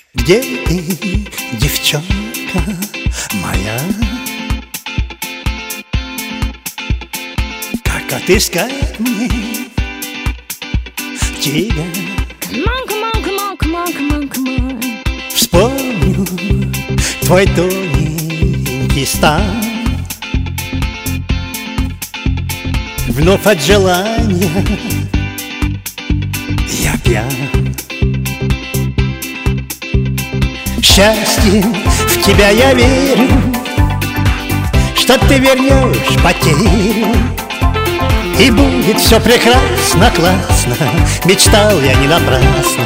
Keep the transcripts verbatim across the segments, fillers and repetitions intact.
Где ты, девчонка моя? Как отыскать мне тебя? Come on, come on, come on, come on, come on, come on. Вспомню твой тоненький стан, вновь от желания я пьян. Счастье, в тебя я верю, что ты вернешь потерю, и будет все прекрасно, классно. Мечтал я не напрасно.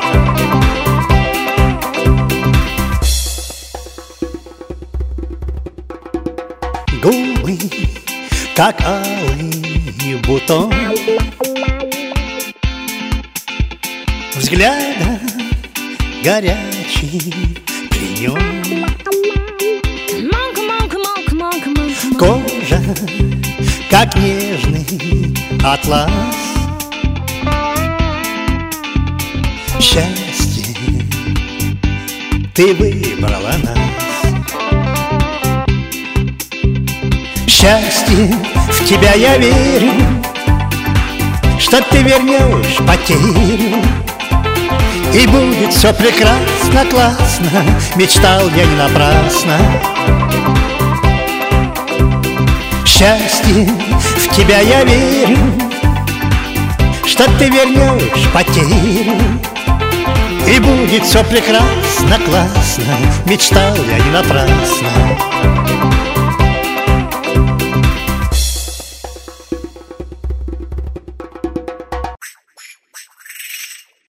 Губы, как алый бутон, взгляда горячий при нем. Come on, come on, come on, come on, come on, come on. Кожа, как нежный атлас. Счастье, ты выбрала нас. Счастье, в тебя я верю, что ты вернешь потерю, и будет все прекрасно, классно. Мечтал я не напрасно. Счастье, в тебя я верю, что ты вернешь потерю, и будет все прекрасно, классно. Мечтал я не напрасно.